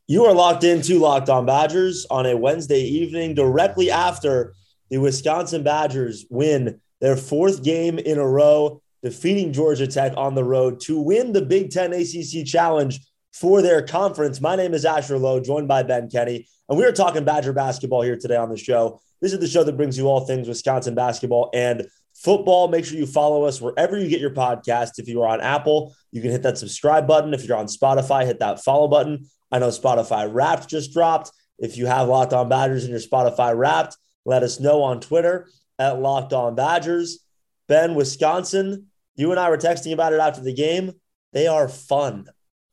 You are locked into Locked On Badgers on a Wednesday evening, directly after the Wisconsin Badgers win their fourth game in a row, defeating Georgia Tech on the road to win the Big Ten ACC Challenge for their conference. My name is Asher Lowe, joined by Ben Kenny, and we are talking Badger basketball here today on the show. This is the show that brings you all things Wisconsin basketball and football. Make sure you follow us wherever you get your podcast. If you are on Apple, you can hit that subscribe button. If you're on Spotify, hit that follow button. I know Spotify Wrapped just dropped. If you have Locked On Badgers in your Spotify Wrapped, let us know on Twitter at Locked On Badgers. Ben, Wisconsin, you and I were texting about it after the game. They are fun.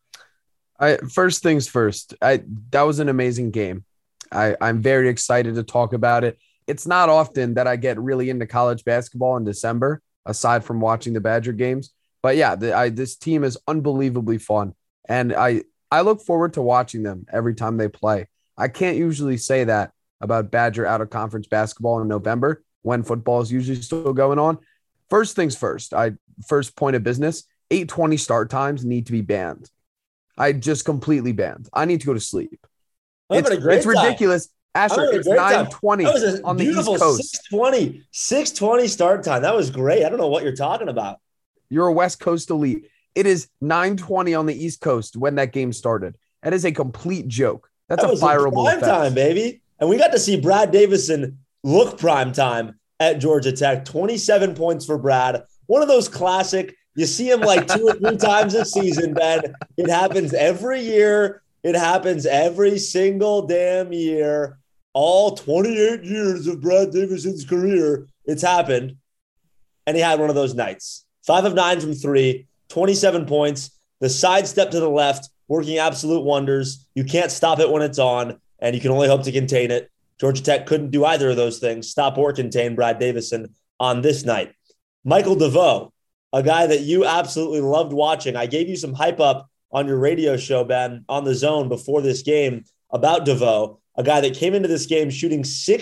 First things first, that was an amazing game. I'm very excited to talk about it. It's not often that I get really into college basketball in December, aside from watching the Badger games. But yeah, this team is unbelievably fun. And I look forward to watching them every time they play. I can't usually say that about Badger out-of-conference basketball in November when football is usually still going on. First things first, first point of business, 8:20 start times need to be banned. I just completely banned. I need to go to sleep. It's ridiculous. Asher, it's 9:20 on the East Coast. 6:20 start time. That was great. I don't know what you're talking about. You're a West Coast elite. It is 9:20 on the East Coast when that game started. That is a complete joke. That's a fireable prime time, baby. And we got to see Brad Davison look prime time at Georgia Tech. 27 points for Brad. One of those classic, you see him like 2 or 3 times a season, Ben. It happens every year. It happens every single damn year. All 28 years of Brad Davison's career, it's happened. And he had one of those nights. 5 of 9 from 3. 27 points, the sidestep to the left, working absolute wonders. You can't stop it when it's on, and you can only hope to contain it. Georgia Tech couldn't do either of those things, stop or contain Brad Davison on this night. Michael DeVoe, a guy that you absolutely loved watching. I gave you some hype up on your radio show, Ben, on The Zone before this game about DeVoe, a guy that came into this game shooting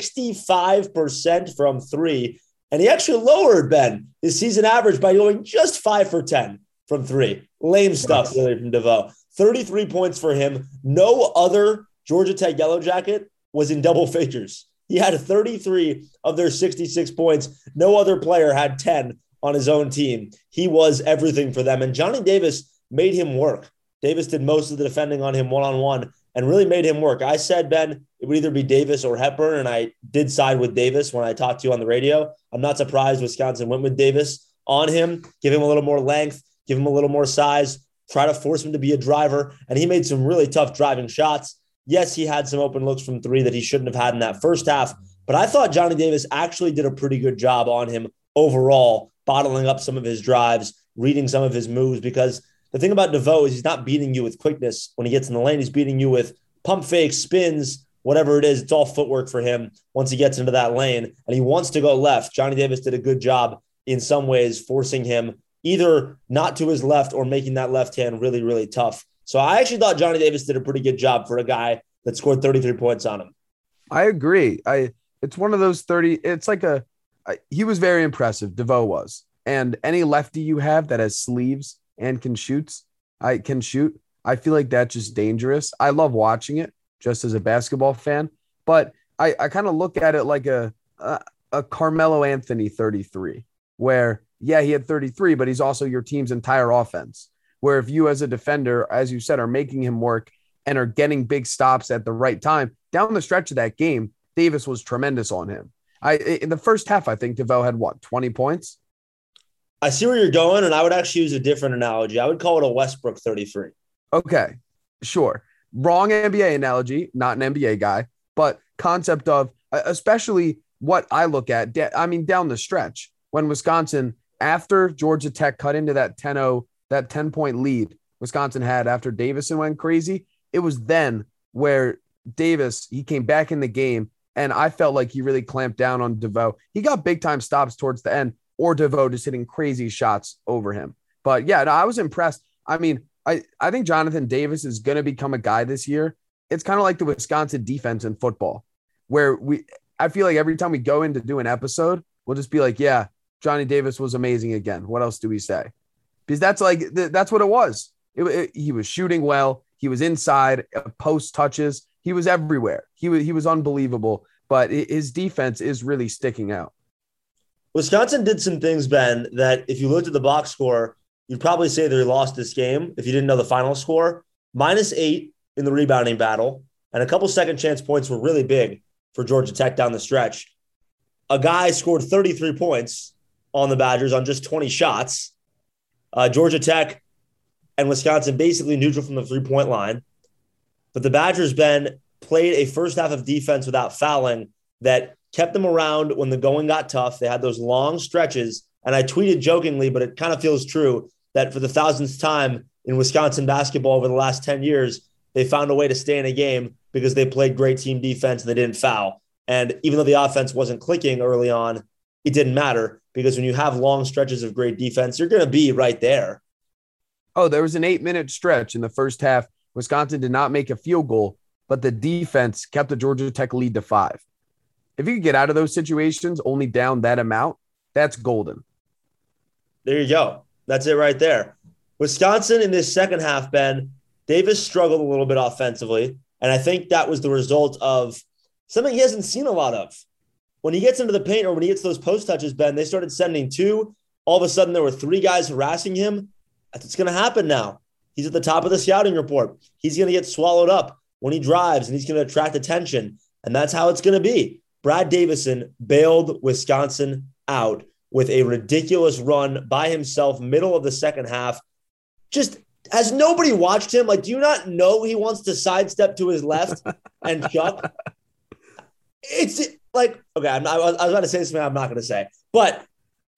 65% from 3, and he actually lowered, Ben, his season average by going just 5 for 10. From 3. Lame stuff really from DeVoe. 33 points for him. No other Georgia Tech Yellow Jacket was in double figures. He had 33 of their 66 points. No other player had 10 on his own team. He was everything for them. And Johnny Davis made him work. Davis did most of the defending on him one-on-one and really made him work. I said, Ben, it would either be Davis or Hepburn, and I did side with Davis when I talked to you on the radio. I'm not surprised Wisconsin went with Davis on him, give him a little more length, give him a little more size, try to force him to be a driver. And he made some really tough driving shots. Yes, he had some open looks from 3 that he shouldn't have had in that first half. But I thought Johnny Davis actually did a pretty good job on him overall, bottling up some of his drives, reading some of his moves. Because the thing about DeVoe is he's not beating you with quickness when he gets in the lane. He's beating you with pump fakes, spins, whatever it is. It's all footwork for him once he gets into that lane. And he wants to go left. Johnny Davis did a good job in some ways forcing him either not to his left or making that left hand really, really tough. So I actually thought Johnny Davis did a pretty good job for a guy that scored 33 points on him. I agree. It's one of those 30. It's like he was very impressive. DeVoe was. And any lefty you have that has sleeves and can shoot, I feel like that's just dangerous. I love watching it just as a basketball fan, but I kind of look at it like a Carmelo Anthony 33, where yeah, he had 33, but he's also your team's entire offense. Where if you as a defender, as you said, are making him work and are getting big stops at the right time, down the stretch of that game, Davis was tremendous on him. In the first half, I think DeVoe had 20 points? I see where you're going, and I would actually use a different analogy. I would call it a Westbrook 33. Okay, sure. Wrong NBA analogy, not an NBA guy, but concept of, especially what I look at, down the stretch, when Wisconsin, after Georgia Tech cut into that 10-point lead Wisconsin had after Davison went crazy, it was then where Davis, he came back in the game, and I felt like he really clamped down on DeVoe. He got big-time stops towards the end, or DeVoe just hitting crazy shots over him. But, yeah, no, I was impressed. I mean, I think Jonathan Davis is going to become a guy this year. It's kind of like the Wisconsin defense in football, where I feel like every time we go in to do an episode, we'll just be like, yeah, Johnny Davis was amazing again. What else do we say? Because that's what it was. He was shooting well. He was inside, post touches. He was everywhere. He was unbelievable. But his defense is really sticking out. Wisconsin did some things, Ben, that if you looked at the box score, you'd probably say they lost this game if you didn't know the final score. -8 in the rebounding battle, and a couple second chance points were really big for Georgia Tech down the stretch. A guy scored 33 points on the Badgers on just 20 shots. Georgia Tech and Wisconsin basically neutral from the three-point line. But the Badgers, Ben, played a first half of defense without fouling that kept them around when the going got tough. They had those long stretches. And I tweeted jokingly, but it kind of feels true, that for the thousandth time in Wisconsin basketball over the last 10 years, they found a way to stay in a game because they played great team defense and they didn't foul. And even though the offense wasn't clicking early on, it didn't matter because when you have long stretches of great defense, you're going to be right there. Oh, there was an 8-minute stretch in the first half. Wisconsin did not make a field goal, but the defense kept the Georgia Tech lead to 5. If you could get out of those situations only down that amount, that's golden. There you go. That's it right there. Wisconsin in this second half, Ben, Davis struggled a little bit offensively, and I think that was the result of something he hasn't seen a lot of. When he gets into the paint or when he gets those post touches, Ben, they started sending 2. All of a sudden, there were 3 guys harassing him. That's what's going to happen now. He's at the top of the scouting report. He's going to get swallowed up when he drives, and he's going to attract attention, and that's how it's going to be. Brad Davison bailed Wisconsin out with a ridiculous run by himself, middle of the second half. Just has nobody watched him? Like, do you not know he wants to sidestep to his left and chuck? It's like, okay, I was about to say something I'm not going to say, but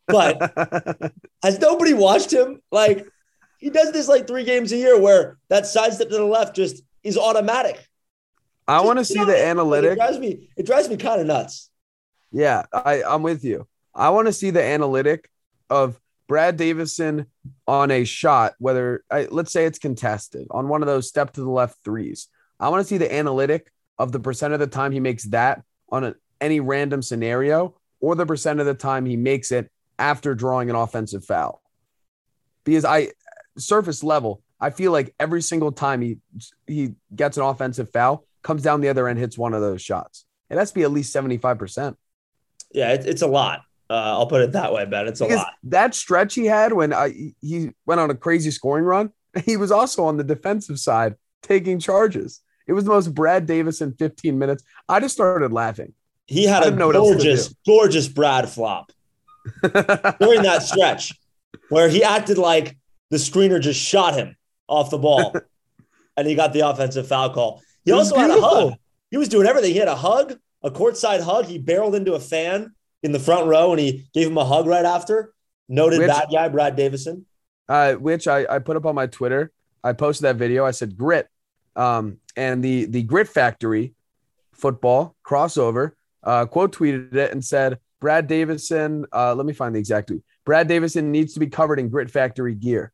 has nobody watched him? Like, he does this like 3 games a year where that sidestep to the left just is automatic. I want to see the analytic. It drives me kind of nuts. Yeah, I'm with you. I want to see the analytic of Brad Davison on a shot, whether let's say it's contested on one of those step to the left threes. I want to see the analytic of the percent of the time he makes that on any random scenario or the percent of the time he makes it after drawing an offensive foul. Because surface level, I feel like every single time he gets an offensive foul, comes down the other end, hits one of those shots. It has to be at least 75%. Yeah, it's a lot. I'll put it that way, Ben. It's a lot. That stretch he had when he went on a crazy scoring run, he was also on the defensive side taking charges. It was the most Brad Davison 15 minutes. I just started laughing. He had a gorgeous Brad flop during that stretch where he acted like the screener just shot him off the ball and he got the offensive foul call. He also had a hug. He was doing everything. He had a hug, a courtside hug. He barreled into a fan in the front row and he gave him a hug right after. Noted bad guy, Brad Davison. Which I put up on my Twitter. I posted that video. I said grit. And the Grit Factory football crossover quote tweeted it and said, Brad Davison, let me find the exact tweet. Brad Davison needs to be covered in Grit Factory gear.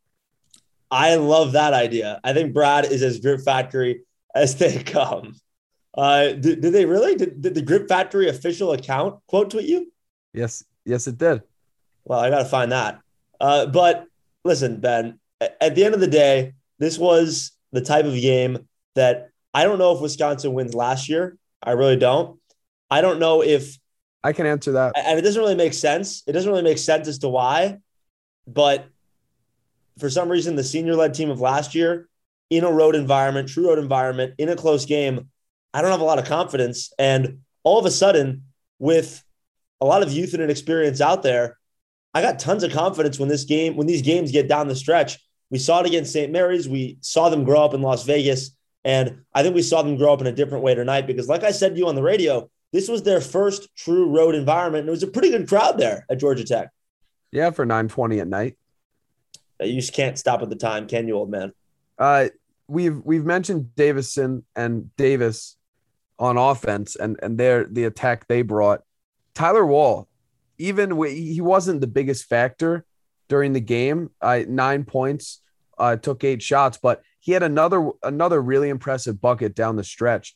I love that idea. I think Brad is as Grit Factory as they come. Did they really? Did the Grit Factory official account quote tweet you? Yes, it did. Well, I got to find that. But listen, Ben, at the end of the day, this was the type of game that I don't know if Wisconsin wins last year. I really don't. I don't know if I can answer that. And it doesn't really make sense. It doesn't really make sense as to why. But for some reason, the senior-led team of last year, in a road environment, true road environment, in a close game, I don't have a lot of confidence. And all of a sudden, with a lot of youth and inexperience out there, I got tons of confidence when these games get down the stretch. We saw it against St. Mary's. We saw them grow up in Las Vegas. And I think we saw them grow up in a different way tonight because, like I said to you on the radio, this was their first true road environment. And it was a pretty good crowd there at Georgia Tech. Yeah, for 9:20 at night. You just can't stop at the time, can you, old man? We've mentioned Davison and Davis on offense and the attack they brought. Tyler Wall, he wasn't the biggest factor during the game. 9 points, took 8 shots, but he had another really impressive bucket down the stretch.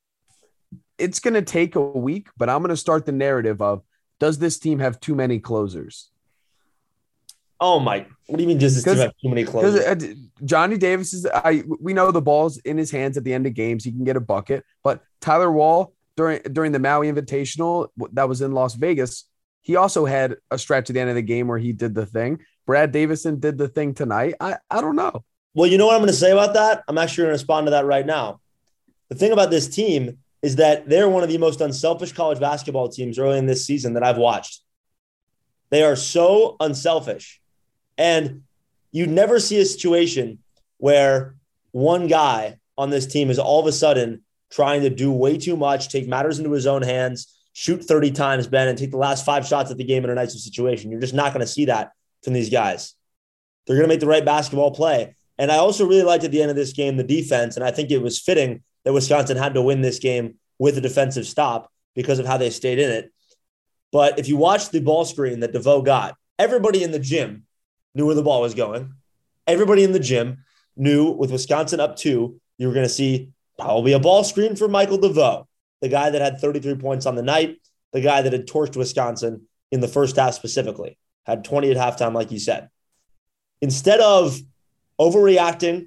It's going to take a week, but I'm going to start the narrative of, does this team have too many closers? Oh my! What do you mean? Does this team have too many closers? Because Johnny Davis we know the ball's in his hands at the end of games. He can get a bucket. But Tyler Wall during the Maui Invitational that was in Las Vegas, he also had a stretch at the end of the game where he did the thing. Brad Davison did the thing tonight. I don't know. Well, you know what I'm going to say about that? I'm actually going to respond to that right now. The thing about this team is that they're one of the most unselfish college basketball teams early in this season that I've watched. They are so unselfish. And you never see a situation where one guy on this team is all of a sudden trying to do way too much, take matters into his own hands, shoot 30 times, Ben, and take the last 5 shots at the game in a nice situation. You're just not going to see that from these guys. They're going to make the right basketball play. And I also really liked at the end of this game the defense, and I think it was fitting that Wisconsin had to win this game with a defensive stop because of how they stayed in it. But if you watch the ball screen that DeVoe got, everybody in the gym knew where the ball was going. Everybody in the gym knew with Wisconsin up 2, you were going to see probably a ball screen for Michael DeVoe, the guy that had 33 points on the night, the guy that had torched Wisconsin in the first half specifically, had 20 at halftime, like you said. Instead of overreacting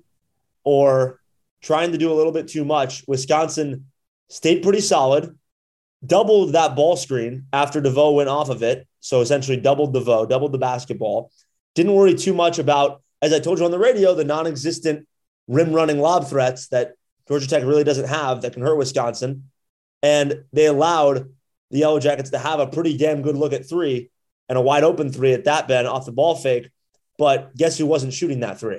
or trying to do a little bit too much, Wisconsin stayed pretty solid, doubled that ball screen after DeVoe went off of it. So essentially doubled DeVoe, doubled the basketball. Didn't worry too much about, as I told you on the radio, the non-existent rim running lob threats that Georgia Tech really doesn't have that can hurt Wisconsin. And they allowed the Yellow Jackets to have a pretty damn good look at 3 and a wide open 3 at that, Ben, off the ball fake. But guess who wasn't shooting that 3?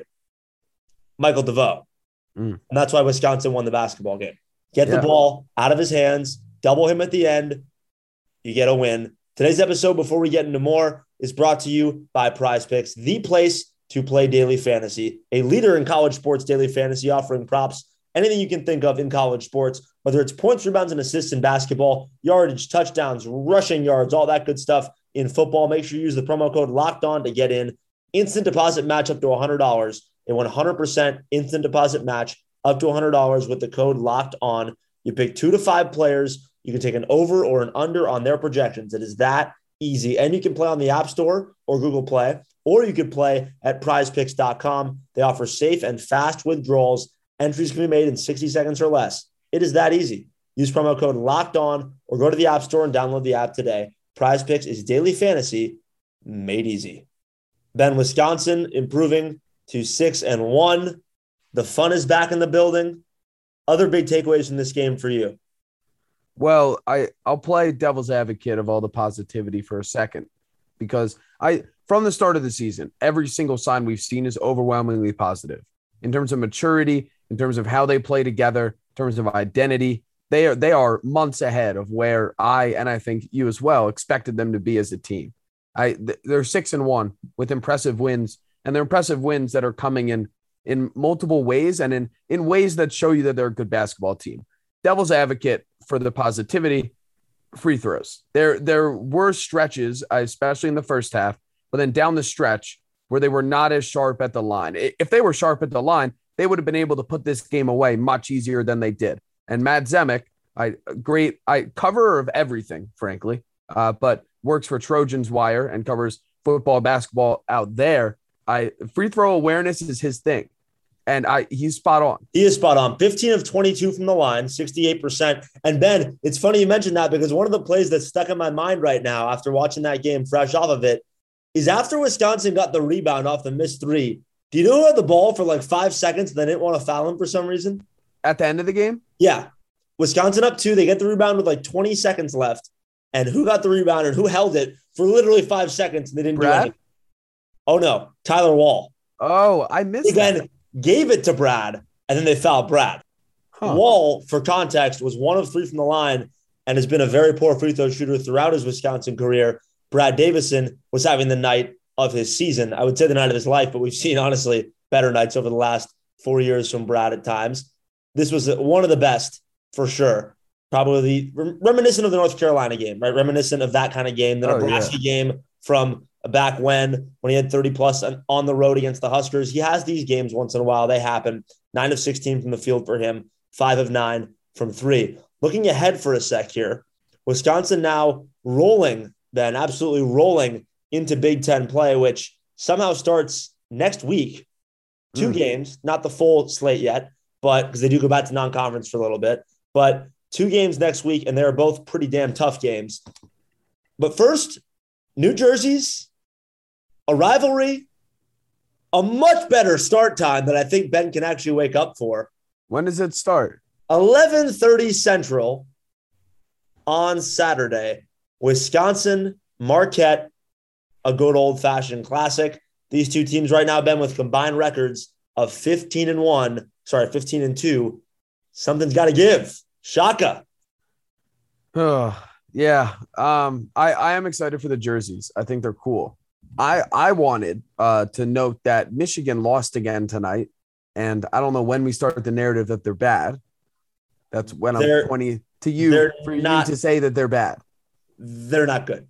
Michael DeVoe. And that's why Wisconsin won the basketball game. Get the ball out of his hands, double him at the end, you get a win. Today's episode, before we get into more, is brought to you by Prize Picks, the place to play daily fantasy, a leader in college sports daily fantasy, offering props, anything you can think of in college sports, whether it's points, rebounds, and assists in basketball, yardage, touchdowns, rushing yards, all that good stuff in football. Make sure you use the promo code LOCKEDON to get in. Instant deposit match up to $100. A 100% instant deposit match up to $100 with the code locked on. You pick 2 to 5 players. You can take an over or an under on their projections. It is that easy. And you can play on the App Store or Google Play, or you could play at prizepicks.com. They offer safe and fast withdrawals. Entries can be made in 60 seconds or less. It is that easy. Use promo code locked on or go to the App Store and download the app today. Prize Picks is daily fantasy made easy. Ben, Wisconsin improving to 6-1. The fun is back in the building. Other big takeaways from this game for you? Well, I'll play devil's advocate of all the positivity for a second, because from the start of the season, every single sign we've seen is overwhelmingly positive in terms of maturity, in terms of how they play together, in terms of identity. They are months ahead of where and I think you as well, expected them to be as a team. They're 6-1 with impressive wins, and they're impressive wins that are coming in multiple ways and in ways that show you that they're a good basketball team. Devil's advocate for the positivity, free throws. There were stretches, especially in the first half, but then down the stretch where they were not as sharp at the line. If they were sharp at the line, they would have been able to put this game away much easier than they did. And Matt Zemek, great coverer of everything, frankly, but works for Trojans Wire and covers football, basketball out there. Free throw awareness is his thing. And he's spot on. He is spot on. 15 of 22 from the line, 68%. And Ben, it's funny you mentioned that, because one of the plays that's stuck in my mind right now after watching that game fresh off of it is after Wisconsin got the rebound off the missed 3. Do you know who had the ball for like 5 seconds and they didn't want to foul him for some reason? At the end of the game? Yeah. Wisconsin up 2. They get the rebound with like 20 seconds left. And who got the rebound and who held it for literally 5 seconds and they didn't do anything? Oh, no. Tyler Wall. Oh, I missed that. Gave it to Brad, and then they fouled Brad. Wall, for context, was 1 of 3 from the line and has been a very poor free throw shooter throughout his Wisconsin career. Brad Davison was having the night of his season. I would say the night of his life, but we've seen, honestly, better nights over the last 4 years from Brad at times. This was one of the best, for sure. Probably reminiscent of the North Carolina game, right? Reminiscent of that kind of game, the Nebraska game from back when he had 30-plus on the road against the Huskers. He has these games once in a while. They happen. 9 of 16 from the field for him, 5 of 9 from 3. Looking ahead for a sec here, Wisconsin now rolling, then absolutely rolling into Big Ten play, which somehow starts next week. 2 games, not the full slate yet, but because they do go back to non-conference for a little bit, but 2 games next week, and they're both pretty damn tough games. But first, New Jersey's a rivalry, a much better start time that I think Ben can actually wake up for. When does it start? 11:30 Central on Saturday. Wisconsin, Marquette, a good old-fashioned classic. These 2 teams right now, Ben, with combined records of 15-2. Something's got to give. Shaka. Oh, yeah. I am excited for the jerseys. I think they're cool. I wanted to note that Michigan lost again tonight, and I don't know when we start the narrative that they're bad. That's when I'm pointing to you for you to say that they're bad. They're not good.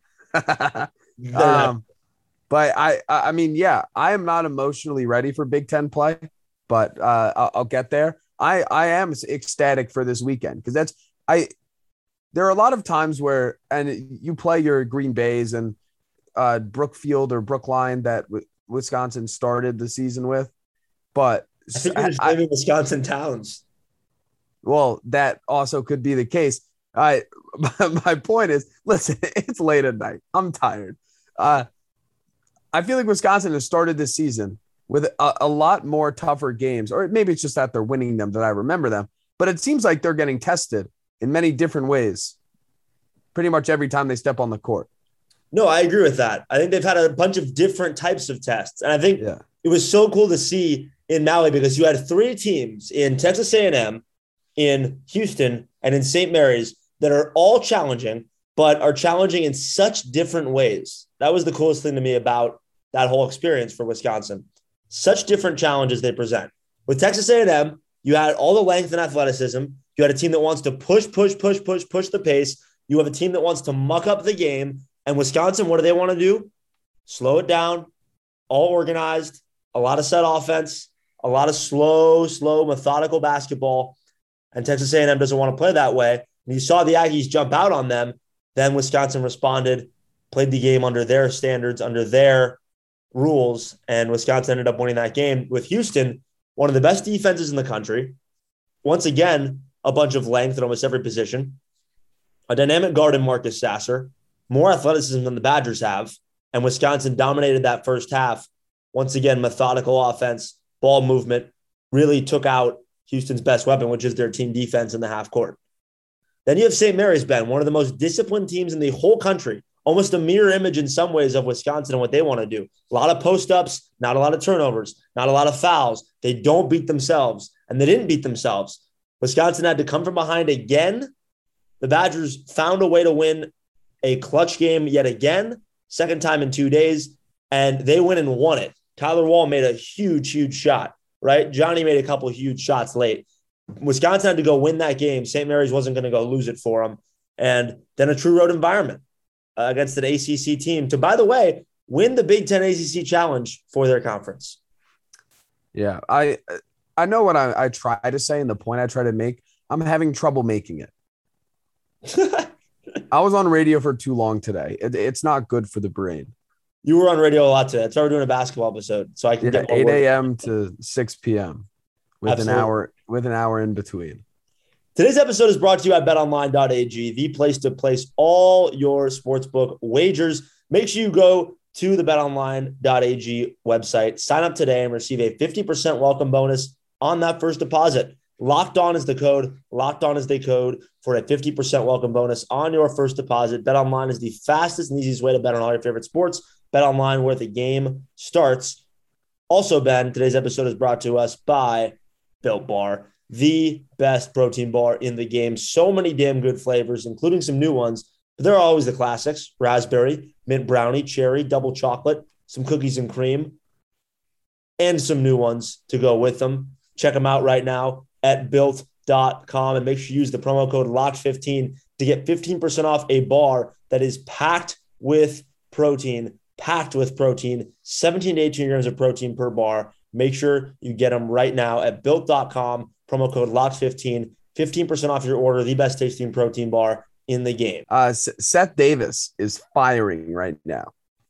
But I mean, yeah, I am not emotionally ready for Big Ten play, but I'll get there. I am ecstatic for this weekend because there are a lot of times where, and you play your Green Bays and Brookfield or Brookline that Wisconsin started the season with, but I think you're just naming Wisconsin towns. Well, that also could be the case. My point is, listen, it's late at night. I'm tired. I feel like Wisconsin has started this season with a lot more tougher games, or maybe it's just that they're winning them that I remember them. But it seems like they're getting tested in many different ways pretty much every time they step on the court. No, I agree with that. I think they've had a bunch of different types of tests. And I think it was so cool to see in Maui because you had 3 teams in Texas A&M, in Houston, and in St. Mary's that are all challenging, but are challenging in such different ways. That was the coolest thing to me about that whole experience for Wisconsin. Such different challenges they present. With Texas A&M, you had all the length and athleticism. You had a team that wants to push the pace. You have a team that wants to muck up the game. And Wisconsin, what do they want to do? Slow it down, all organized, a lot of set offense, a lot of slow, methodical basketball. And Texas A&M doesn't want to play that way. And you saw the Aggies jump out on them. Then Wisconsin responded, played the game under their standards, under their rules, and Wisconsin ended up winning that game. With Houston, one of the best defenses in the country. Once again, a bunch of length at almost every position. A dynamic guard in Marcus Sasser. More athleticism than the Badgers have. And Wisconsin dominated that first half. Once again, methodical offense, ball movement, really took out Houston's best weapon, which is their team defense in the half court. Then you have St. Mary's, Ben, one of the most disciplined teams in the whole country. Almost a mirror image in some ways of Wisconsin and what they want to do. A lot of post-ups, not a lot of turnovers, not a lot of fouls. They don't beat themselves, and they didn't beat themselves. Wisconsin had to come from behind again. The Badgers found a way to win a clutch game yet again, second time in 2 days, and they went and won it. Tyler Wall made a huge shot, right? Johnny made a couple of huge shots late. Wisconsin had to go win that game. St. Mary's wasn't going to go lose it for them. And then a true road environment against an ACC team to, by the way, win the Big Ten ACC Challenge for their conference. Yeah, I know what I try to say and the point I try to make. I'm having trouble making it. I was on radio for too long today. It's not good for the brain. You were on radio a lot today. I started doing a basketball episode, so I can get 8 a.m. to 6 p.m. with Absolutely. an hour in between. Today's episode is brought to you by betonline.ag, the place to place all your sportsbook wagers. Make sure you go to the betonline.ag website, sign up today, and receive a 50% welcome bonus on that first deposit. Locked On is the code. Locked On is the code for a 50% welcome bonus on your first deposit. BetOnline is the fastest and easiest way to bet on all your favorite sports. BetOnline, where the game starts. Also, Ben, today's episode is brought to us by Built Bar, the best protein bar in the game. So many damn good flavors, including some new ones. But there are always the classics: raspberry, mint brownie, cherry, double chocolate, some cookies and cream, and some new ones to go with them. Check them out right now at built.com and make sure you use the promo code LOCK15 to get 15% off a bar that is packed with protein, 17 to 18 grams of protein per bar. Make sure you get them right now at built.com, promo code LOCK15, 15% off your order, the best tasting protein bar in the game. Seth Davis is firing right now.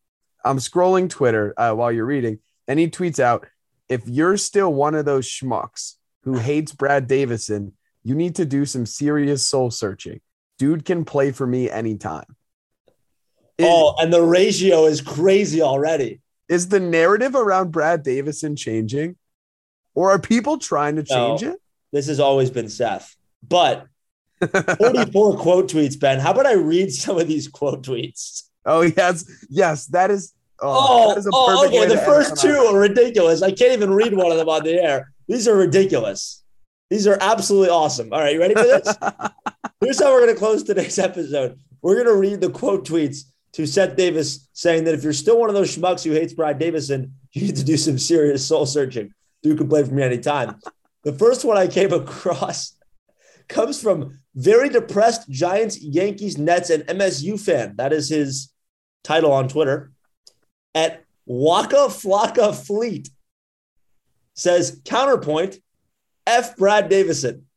I'm scrolling Twitter while you're reading, and he tweets out, if you're still one of those schmucks who hates Brad Davison, you need to do some serious soul searching. Dude can play for me anytime. And the ratio is crazy already. Is the narrative around Brad Davison changing? Or are people trying to change it? This has always been Seth. But 44 quote tweets, Ben. How about I read some of these quote tweets? Oh, yes. Yes, that is. Okay. The first two are ridiculous. I can't even read one of them on the air. These are ridiculous. These are absolutely awesome. All right, you ready for this? Here's how we're going to close today's episode. We're going to read the quote tweets to Seth Davis saying that if you're still one of those schmucks who hates Brad Davison, you need to do some serious soul searching. Dude can play for me anytime. The first one I came across comes from very depressed Giants, Yankees, Nets, and MSU fan. That is his title on Twitter. At Waka Flocka Fleet says, counterpoint, F Brad Davison.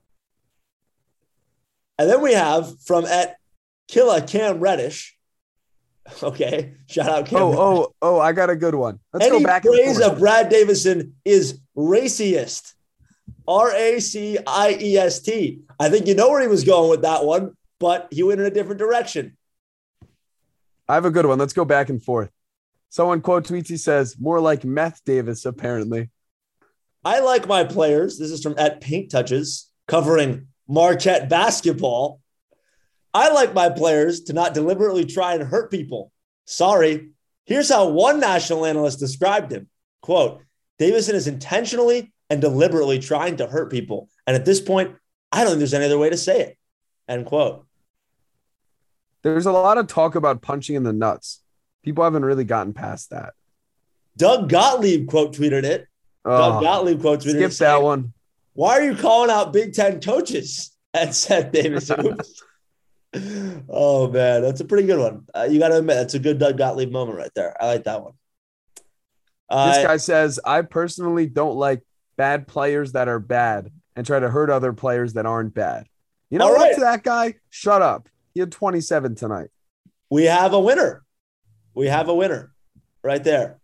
And then we have from at Killa Cam Reddish. Okay, shout out Cam. I got a good one. Let's go back. Any praise of Brad Davison is racist. Raciest. I think you know where he was going with that one, but he went in a different direction. I have a good one. Let's go back and forth. Someone quote tweets, he says, more like Meth Davis, apparently. I like my players. This is from at Pink Touches, covering Marquette basketball. I like my players to not deliberately try and hurt people. Sorry. Here's how one national analyst described him. Quote, Davison is intentionally and deliberately trying to hurt people. And at this point, I don't think there's any other way to say it. End quote. There's a lot of talk about punching in the nuts. People haven't really gotten past that. Doug Gottlieb quote tweeted it. Doug Gottlieb quote tweeted it. Skip that one. Why are you calling out Big Ten coaches? And Seth Davison. Oh, man. That's a pretty good one. You got to admit, that's a good Doug Gottlieb moment right there. I like that one. This guy says, I personally don't like bad players that are bad and try to hurt other players that aren't bad. You know what, to that guy? Shut up. He had 27 tonight. We have a winner. We have a winner right there.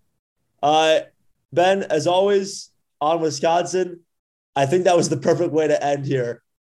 Ben, as always, on Wisconsin, I think that was the perfect way to end here.